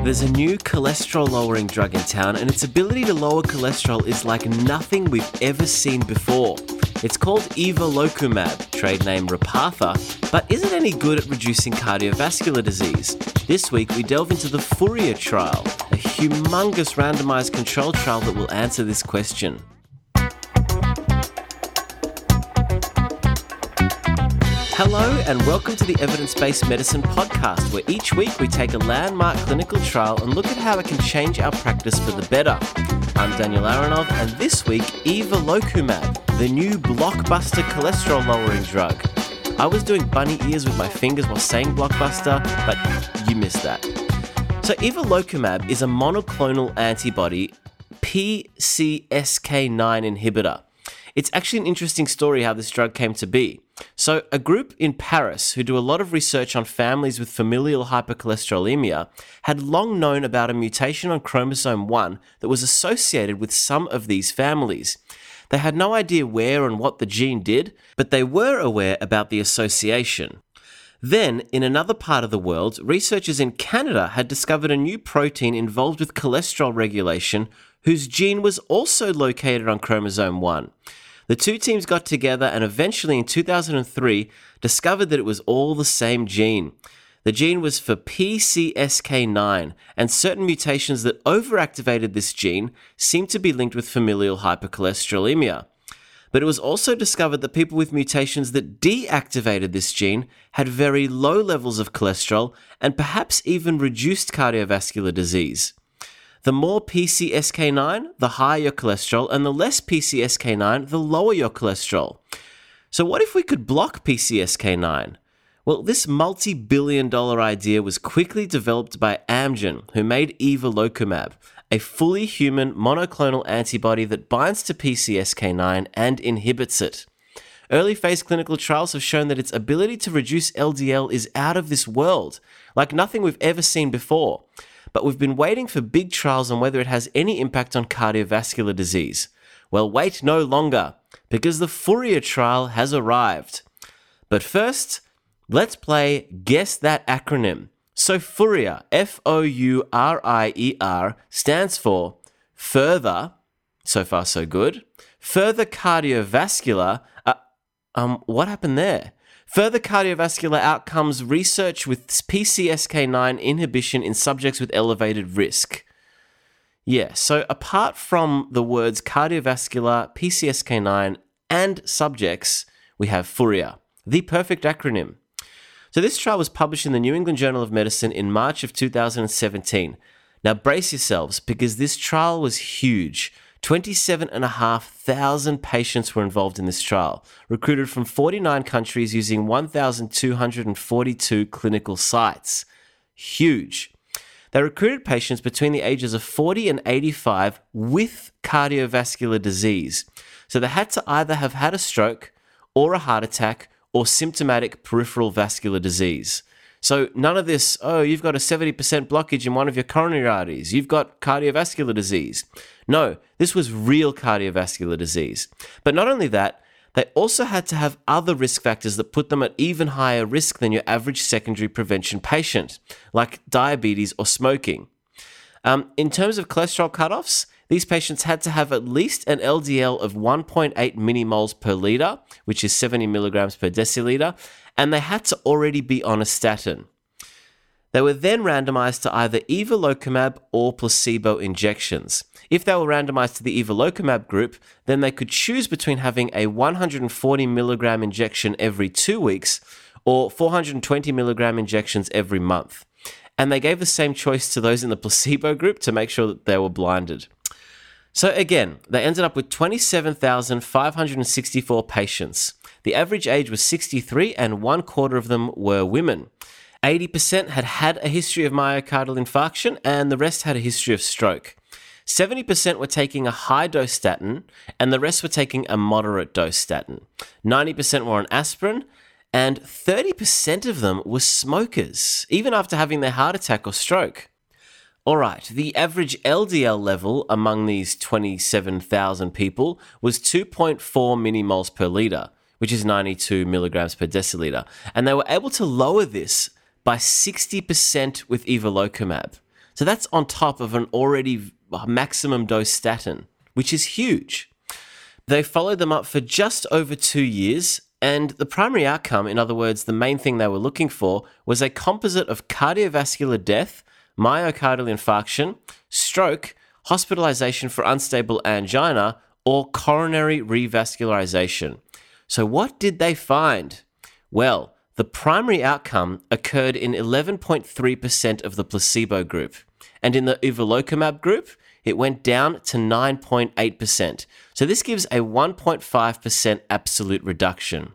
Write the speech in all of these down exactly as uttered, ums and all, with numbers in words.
There's a new cholesterol-lowering drug in town, and its ability to lower cholesterol is like nothing we've ever seen before. It's called evolocumab, trade name Repatha, but is it any good at reducing cardiovascular disease? This week, we delve into the FOURIER trial, a humongous randomized controlled trial that will answer this question. Hello and welcome to the Evidence-Based Medicine Podcast, where each week we take a landmark clinical trial and look at how it can change our practice for the better. I'm Daniel Aronov, and this week, evolocumab, the new blockbuster cholesterol-lowering drug. I was doing bunny ears with my fingers while saying blockbuster, but you missed that. So evolocumab is a monoclonal antibody P C S K nine inhibitor. It's actually an interesting story how this drug came to be. So a group in Paris who do a lot of research on families with familial hypercholesterolemia had long known about a mutation on chromosome one that was associated with some of these families. They had no idea where and what the gene did, but they were aware about the association. Then, in another part of the world, researchers in Canada had discovered a new protein involved with cholesterol regulation whose gene was also located on chromosome one. The two teams got together and eventually in two thousand three discovered that it was all the same gene. The gene was for P C S K nine, and certain mutations that overactivated this gene seemed to be linked with familial hypercholesterolemia. But it was also discovered that people with mutations that deactivated this gene had very low levels of cholesterol and perhaps even reduced cardiovascular disease. The more P C S K nine, the higher your cholesterol, and the less P C S K nine, the lower your cholesterol. So what if we could block P C S K nine? Well, this multi-billion dollar idea was quickly developed by Amgen, who made evolocumab, a fully human monoclonal antibody that binds to P C S K nine and inhibits it. Early phase clinical trials have shown that its ability to reduce L D L is out of this world, like nothing we've ever seen before. But we've been waiting for big trials on whether it has any impact on cardiovascular disease. Well, wait no longer, because the FOURIER trial has arrived. But first, let's play Guess That Acronym. So FOURIER, F O U R I E R, stands for Further, so far so good, Further Cardiovascular, uh, um, what happened there? Further cardiovascular outcomes research with P C S K nine inhibition in subjects with elevated risk. Yeah, so apart from the words cardiovascular, P C S K nine, and subjects, we have FOURIER, the perfect acronym. So this trial was published in the New England Journal of Medicine in March of two thousand seventeen. Now brace yourselves, because this trial was huge. twenty-seven thousand five hundred patients were involved in this trial, recruited from forty-nine countries using one thousand two hundred forty-two clinical sites. Huge. They recruited patients between the ages of forty and eighty-five with cardiovascular disease. So they had to either have had a stroke or a heart attack or symptomatic peripheral vascular disease. So none of this, oh, you've got a seventy percent blockage in one of your coronary arteries, you've got cardiovascular disease. No, this was real cardiovascular disease. But not only that, they also had to have other risk factors that put them at even higher risk than your average secondary prevention patient, like diabetes or smoking. Um, in terms of cholesterol cutoffs, these patients had to have at least an L D L of one point eight millimoles per litre, which is seventy milligrams per deciliter, and they had to already be on a statin. They were then randomized to either evolocumab or placebo injections. If they were randomized to the evolocumab group, then they could choose between having a one hundred forty milligram injection every two weeks or four hundred twenty milligram injections every month. And they gave the same choice to those in the placebo group to make sure that they were blinded. So again, they ended up with twenty-seven thousand five hundred sixty-four patients. The average age was sixty-three, and one quarter of them were women. eighty percent had had a history of myocardial infarction, and the rest had a history of stroke. seventy percent were taking a high-dose statin, and the rest were taking a moderate-dose statin. ninety percent were on aspirin, and thirty percent of them were smokers, even after having their heart attack or stroke. All right, the average L D L level among these twenty-seven thousand people was two point four millimoles per litre, which is ninety-two milligrams per deciliter. And they were able to lower this by sixty percent with evolocumab. So that's on top of an already maximum dose statin, which is huge. They followed them up for just over two years, and the primary outcome, in other words, the main thing they were looking for, was a composite of cardiovascular death, myocardial infarction, stroke, hospitalization for unstable angina, or coronary revascularization. So what did they find? Well, the primary outcome occurred in eleven point three percent of the placebo group, and in the evolocumab group, it went down to nine point eight percent. So this gives a one point five percent absolute reduction.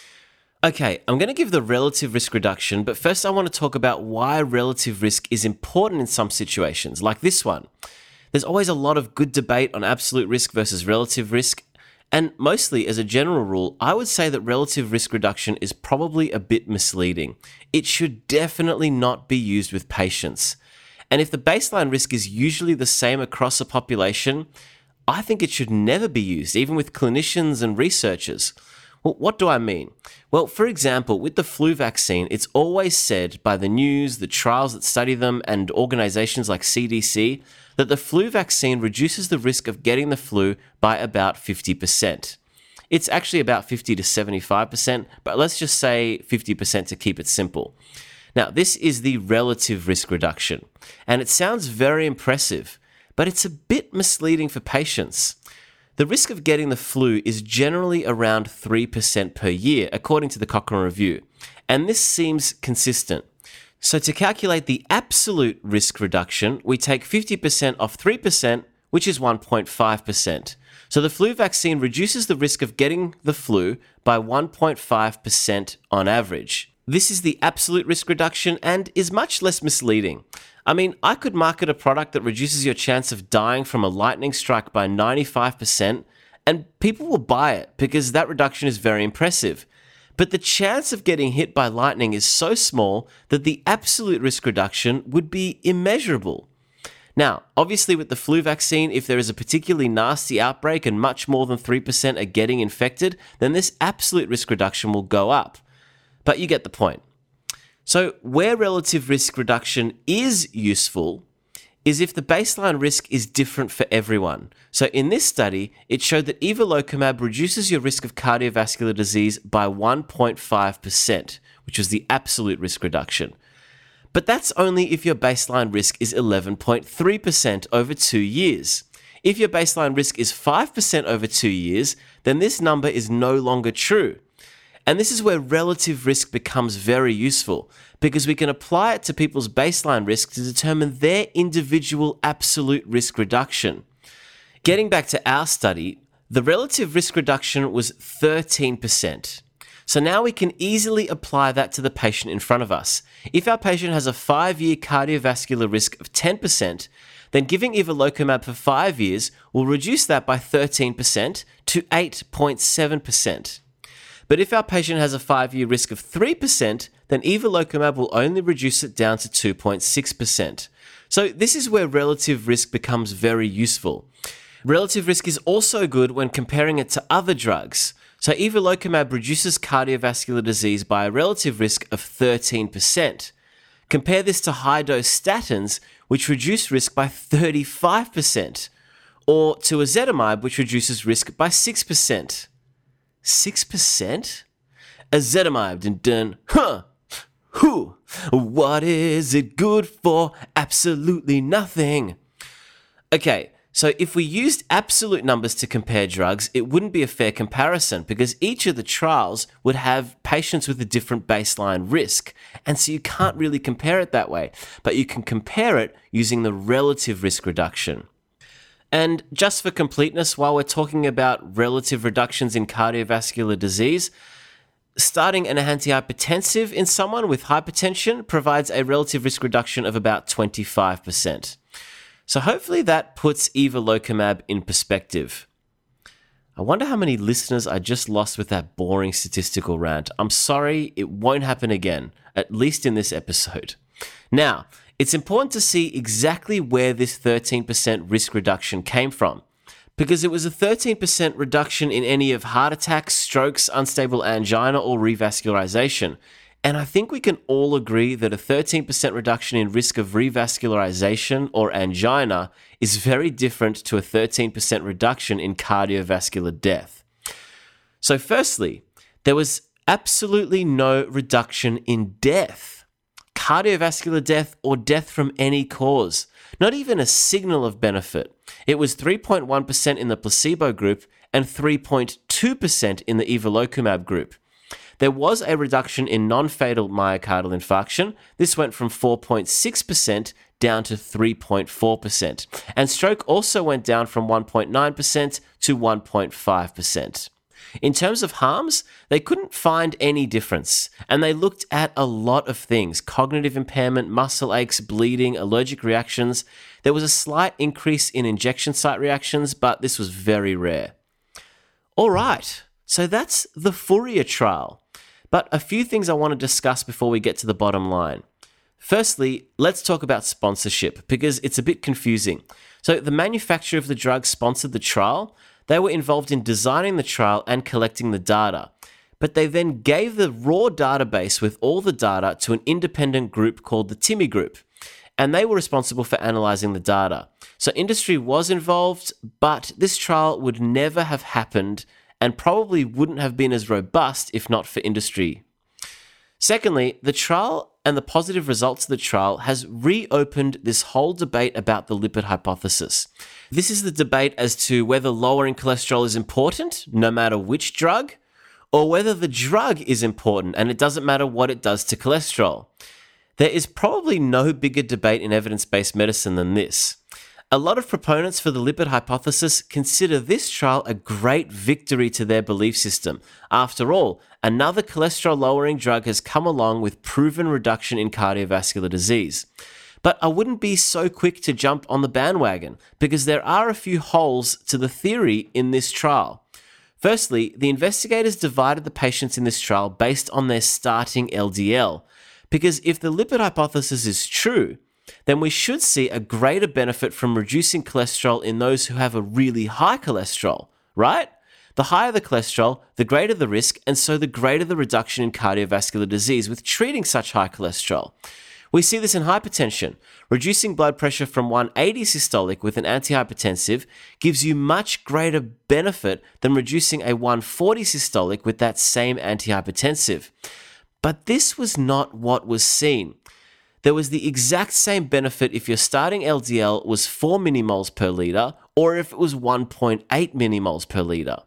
Okay, I'm going to give the relative risk reduction, but first I want to talk about why relative risk is important in some situations, like this one. There's always a lot of good debate on absolute risk versus relative risk, and mostly, as a general rule, I would say that relative risk reduction is probably a bit misleading. It should definitely not be used with patients. And if the baseline risk is usually the same across a population, I think it should never be used, even with clinicians and researchers. Well, what do I mean? Well, for example, with the flu vaccine, it's always said by the news, the trials that study them, and organizations like C D C, that the flu vaccine reduces the risk of getting the flu by about fifty percent. It's actually about fifty to seventy-five percent, but let's just say fifty percent to keep it simple. Now, this is the relative risk reduction, and it sounds very impressive, but it's a bit misleading for patients. The risk of getting the flu is generally around three percent per year, according to the Cochrane Review, and this seems consistent. So to calculate the absolute risk reduction, we take fifty percent off three percent, which is one point five percent. So the flu vaccine reduces the risk of getting the flu by one point five percent on average. This is the absolute risk reduction and is much less misleading. I mean, I could market a product that reduces your chance of dying from a lightning strike by ninety-five percent, and people will buy it because that reduction is very impressive. But the chance of getting hit by lightning is so small that the absolute risk reduction would be immeasurable. Now, obviously with the flu vaccine, if there is a particularly nasty outbreak and much more than three percent are getting infected, then this absolute risk reduction will go up. But you get the point. So where relative risk reduction is useful is if the baseline risk is different for everyone. So in this study, it showed that evolocumab reduces your risk of cardiovascular disease by one point five percent, which is the absolute risk reduction. But that's only if your baseline risk is eleven point three percent over two years. If your baseline risk is five percent over two years, then this number is no longer true. And this is where relative risk becomes very useful, because we can apply it to people's baseline risk to determine their individual absolute risk reduction. Getting back to our study, the relative risk reduction was thirteen percent. So now we can easily apply that to the patient in front of us. If our patient has a five-year cardiovascular risk of ten percent, then giving evolocumab for five years will reduce that by thirteen percent to eight point seven percent. But if our patient has a five-year risk of three percent, then evolocumab will only reduce it down to two point six percent. So this is where relative risk becomes very useful. Relative risk is also good when comparing it to other drugs. So evolocumab reduces cardiovascular disease by a relative risk of thirteen percent. Compare this to high-dose statins, which reduce risk by thirty-five percent, or to ezetimibe, which reduces risk by six percent. six percent? Ezetimibe, dun dun, huh, who, what is it good for? Absolutely nothing. Okay, so if we used absolute numbers to compare drugs, it wouldn't be a fair comparison because each of the trials would have patients with a different baseline risk, and so you can't really compare it that way, but you can compare it using the relative risk reduction. And just for completeness, while we're talking about relative reductions in cardiovascular disease, starting an antihypertensive in someone with hypertension provides a relative risk reduction of about twenty-five percent. So hopefully that puts evolocumab in perspective. I wonder how many listeners I just lost with that boring statistical rant. I'm sorry, it won't happen again, at least in this episode. Now, it's important to see exactly where this thirteen percent risk reduction came from, because it was a thirteen percent reduction in any of heart attacks, strokes, unstable angina, or revascularization, And I think we can all agree that a thirteen percent reduction in risk of revascularization or angina is very different to a thirteen percent reduction in cardiovascular death. So firstly, there was absolutely no reduction in death, cardiovascular death or death from any cause, not even a signal of benefit. It was three point one percent in the placebo group and three point two percent in the evolocumab group. There was a reduction in non-fatal myocardial infarction. This went from four point six percent down to three point four percent. And stroke also went down from one point nine percent to one point five percent. In terms of harms, they couldn't find any difference, and they looked at a lot of things: cognitive impairment, muscle aches, bleeding, allergic reactions. There was a slight increase in injection site reactions, but this was very rare. All right, so that's the FOURIER trial. But a few things I want to discuss before we get to the bottom line. Firstly, let's talk about sponsorship, because it's a bit confusing. So the manufacturer of the drug sponsored the trial. They were involved in designing the trial and collecting the data, but they then gave the raw database with all the data to an independent group called the TIMI Group, and they were responsible for analyzing the data. So industry was involved, but this trial would never have happened and probably wouldn't have been as robust if not for industry. Secondly, the trial and the positive results of the trial has reopened this whole debate about the lipid hypothesis. This is the debate as to whether lowering cholesterol is important, no matter which drug, or whether the drug is important and it doesn't matter what it does to cholesterol. There is probably no bigger debate in evidence-based medicine than this. A lot of proponents for the lipid hypothesis consider this trial a great victory to their belief system. After all, another cholesterol-lowering drug has come along with proven reduction in cardiovascular disease. But I wouldn't be so quick to jump on the bandwagon, because there are a few holes to the theory in this trial. Firstly, the investigators divided the patients in this trial based on their starting L D L, because if the lipid hypothesis is true, then we should see a greater benefit from reducing cholesterol in those who have a really high cholesterol, right? The higher the cholesterol, the greater the risk, and so the greater the reduction in cardiovascular disease with treating such high cholesterol. We see this in hypertension. Reducing blood pressure from one eighty systolic with an antihypertensive gives you much greater benefit than reducing a one forty systolic with that same antihypertensive. But this was not what was seen. There was the exact same benefit if your starting L D L was four millimoles per litre or if it was one point eight millimoles per litre.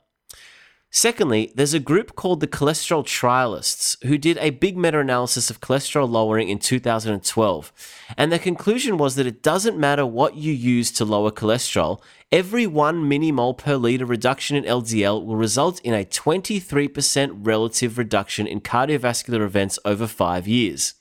Secondly, there's a group called the Cholesterol Trialists who did a big meta-analysis of cholesterol lowering in two thousand twelve, and their conclusion was that it doesn't matter what you use to lower cholesterol, every one millimole per litre reduction in L D L will result in a twenty-three percent relative reduction in cardiovascular events over five years.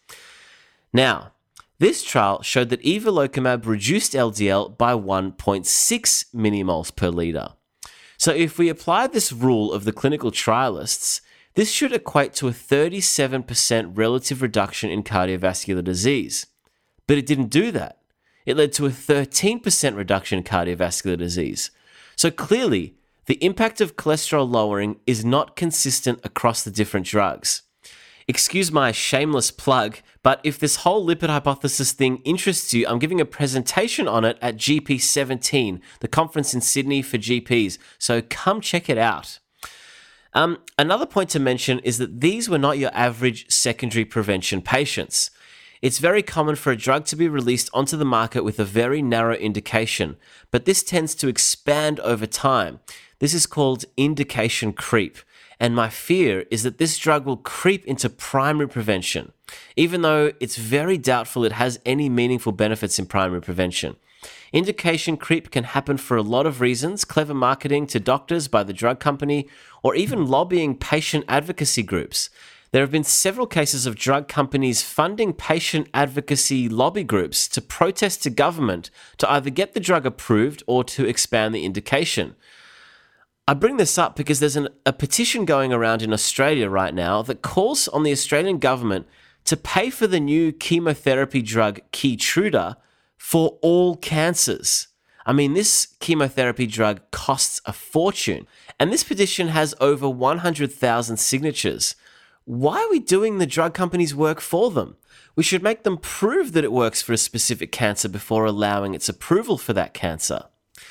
Now, this trial showed that evolocumab reduced L D L by one point six millimoles per litre. So if we apply this rule of the clinical trialists, this should equate to a thirty-seven percent relative reduction in cardiovascular disease. But it didn't do that. It led to a thirteen percent reduction in cardiovascular disease. So clearly, the impact of cholesterol lowering is not consistent across the different drugs. Excuse my shameless plug, but if this whole lipid hypothesis thing interests you, I'm giving a presentation on it at G P seventeen, the conference in Sydney for G Ps, so come check it out. Um, another point to mention is that these were not your average secondary prevention patients. It's very common for a drug to be released onto the market with a very narrow indication, but this tends to expand over time. This is called indication creep. And my fear is that this drug will creep into primary prevention, even though it's very doubtful it has any meaningful benefits in primary prevention. Indication creep can happen for a lot of reasons: clever marketing to doctors by the drug company, or even lobbying patient advocacy groups. There have been several cases of drug companies funding patient advocacy lobby groups to protest to government to either get the drug approved or to expand the indication. I bring this up because there's an, a petition going around in Australia right now that calls on the Australian government to pay for the new chemotherapy drug Keytruda for all cancers. I mean, this chemotherapy drug costs a fortune, and this petition has over one hundred thousand signatures. why are we doing the drug companies' work for them? We should make them prove that it works for a specific cancer before allowing its approval for that cancer.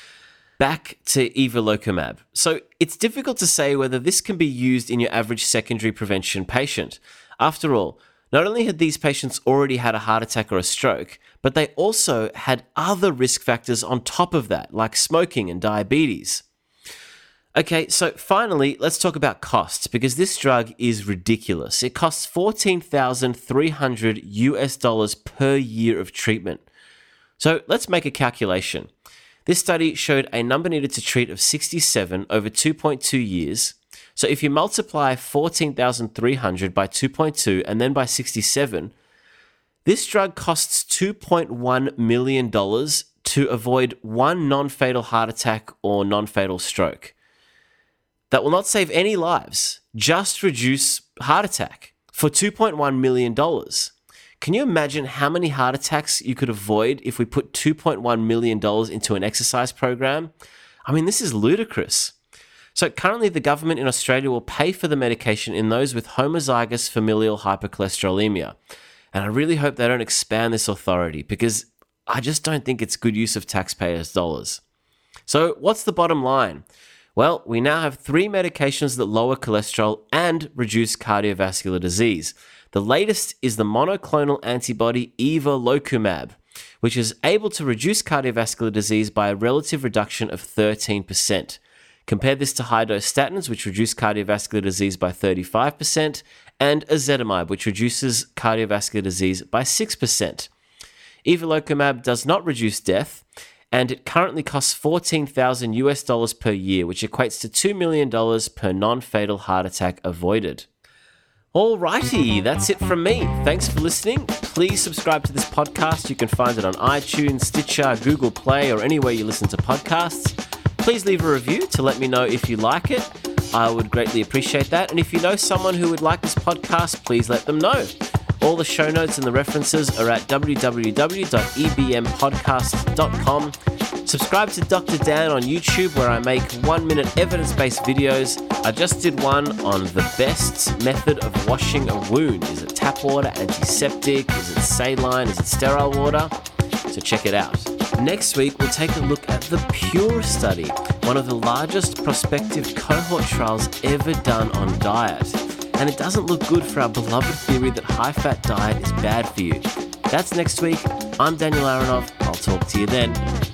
Back to evolocumab. So it's difficult to say whether this can be used in your average secondary prevention patient. After all, not only had these patients already had a heart attack or a stroke, but they also had other risk factors on top of that, like smoking and diabetes. Okay, so finally, let's talk about costs, because this drug is ridiculous. It costs fourteen thousand three hundred US dollars per year of treatment. So let's make a calculation. This study showed a number needed to treat of sixty-seven over two point two years. So if you multiply fourteen thousand three hundred by two point two and then by sixty-seven, this drug costs two point one million dollars to avoid one non-fatal heart attack or non-fatal stroke. That will not save any lives, just reduce heart attack for two point one million dollars. Can you imagine how many heart attacks you could avoid if we put two point one million dollars into an exercise program? I mean, this is ludicrous. So currently the government in Australia will pay for the medication in those with homozygous familial hypercholesterolemia. And I really hope they don't expand this authority, because I just don't think it's good use of taxpayers' dollars. So what's the bottom line? Well, we now have three medications that lower cholesterol and reduce cardiovascular disease. The latest is the monoclonal antibody evolocumab, which is able to reduce cardiovascular disease by a relative reduction of thirteen percent. Compare this to high-dose statins, which reduce cardiovascular disease by thirty-five percent, and ezetimibe, which reduces cardiovascular disease by six percent. Evolocumab does not reduce death, and it currently costs fourteen thousand US dollars per year, which equates to two million dollars per non-fatal heart attack avoided. Alrighty, that's it from me. Thanks for listening. Please subscribe to this podcast. You can find it on iTunes, Stitcher, Google Play, or anywhere you listen to podcasts. Please leave a review to let me know if you like it. I would greatly appreciate that. And if you know someone who would like this podcast, please let them know. All the show notes and the references are at w w w dot e b m podcast dot com. Subscribe to Doctor Dan on YouTube, where I make one-minute evidence-based videos. I just did one on the best method of washing a wound. Is it tap water, antiseptic? Is it saline? Is it sterile water? So check it out. Next week, we'll take a look at the PURE study, one of the largest prospective cohort trials ever done on diet. And it doesn't look good for our beloved theory that high-fat diet is bad for you. That's next week. I'm Daniel Aronoff. I'll talk to you then.